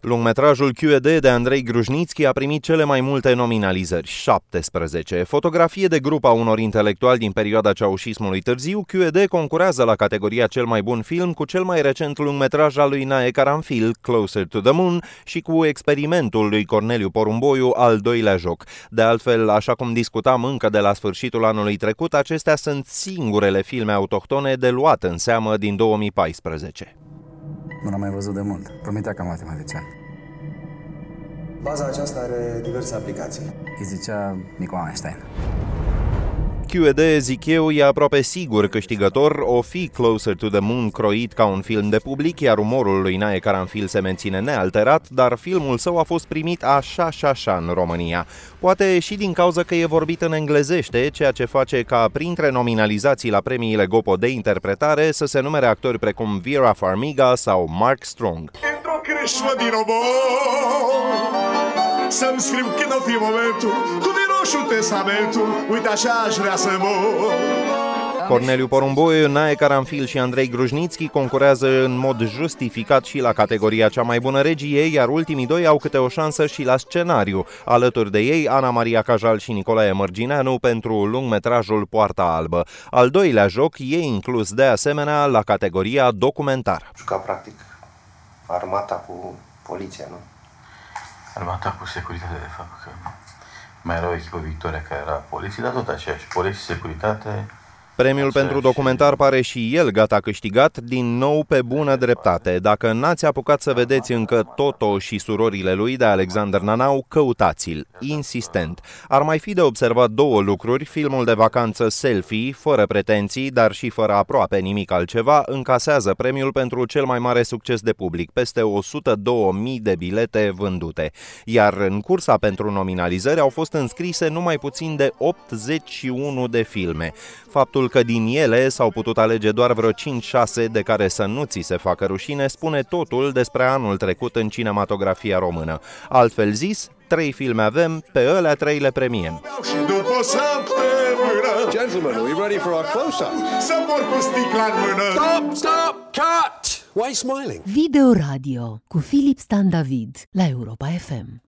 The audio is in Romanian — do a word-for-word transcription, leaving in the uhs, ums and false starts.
Lungmetrajul Q E D de Andrei Grujnitski a primit cele mai multe nominalizări, șaptesprezece. Fotografie de grup a unor intelectuali din perioada ceaușismului târziu, Q E D concurează la categoria cel mai bun film cu cel mai recent lungmetraj al lui Nae Karanfil, Closer to the Moon, și cu Experimentul lui Corneliu Porumboiu, al doilea joc. De altfel, așa cum discutam încă de la sfârșitul anului trecut, acestea sunt singurele filme autohtone de luat în seamă din două mii paisprezece. Nu l-am mai văzut de mult. Promitea ca matematician. Baza aceasta are diverse aplicații. Îi zicea Nicu Einstein. Q E D, zic eu, e aproape sigur câștigător, o fi Closer to the Moon croit ca un film de public, iar umorul lui Nae Karanfil se menține nealterat, dar filmul său a fost primit așa și așa în România. Poate și din cauza că e vorbit în englezește, ceea ce face ca printre nominalizații la premiile Gopo de interpretare să se numere actori precum Vera Farmiga sau Mark Strong. Într-o creșmă din obor, să-mi scriu când o fi momentul, cu miroșul testamentul, uite așa aș vrea să mor. Corneliu Porumboiu, Nae Karanfil și Andrei Grujnitski concurează în mod justificat și la categoria cea mai bună regie, iar ultimii doi au câte o șansă și la scenariu. Alături de ei, Ana Maria Cajal și Nicolae Mărgineanu pentru lungmetrajul Poarta Albă. Al doilea joc e inclus de asemenea la categoria documentar. Juca practic armata cu poliția, nu? Armata cu securitate, de fapt, că mai era o echipă Victoria care era poliție, dar tot aceeași, poliție, securitate. Premiul pentru documentar pare și el gata câștigat, din nou pe bună dreptate. Dacă n-ați apucat să vedeți încă Toto și surorile lui de Alexander Nanau, căutați-l, insistent. Ar mai fi de observat două lucruri: filmul de vacanță Selfie, fără pretenții, dar și fără aproape nimic altceva, încasează premiul pentru cel mai mare succes de public, peste o sută două mii de bilete vândute. Iar în cursa pentru nominalizări au fost înscrise numai puțin de optzeci și unu de filme. Faptul că din ele s-au putut alege doar vreo cinci șase de care să nu ți se facă rușine spune totul despre anul trecut în cinematografia română. Altfel zis, trei filme avem, pe ălea trei le premiem. Gentlemen, are we ready for our close-up? Să mor cu sticla în mână. Stop, stop, cut! Why are you smiling? Video Radio cu Filip Stan David la Europa F M.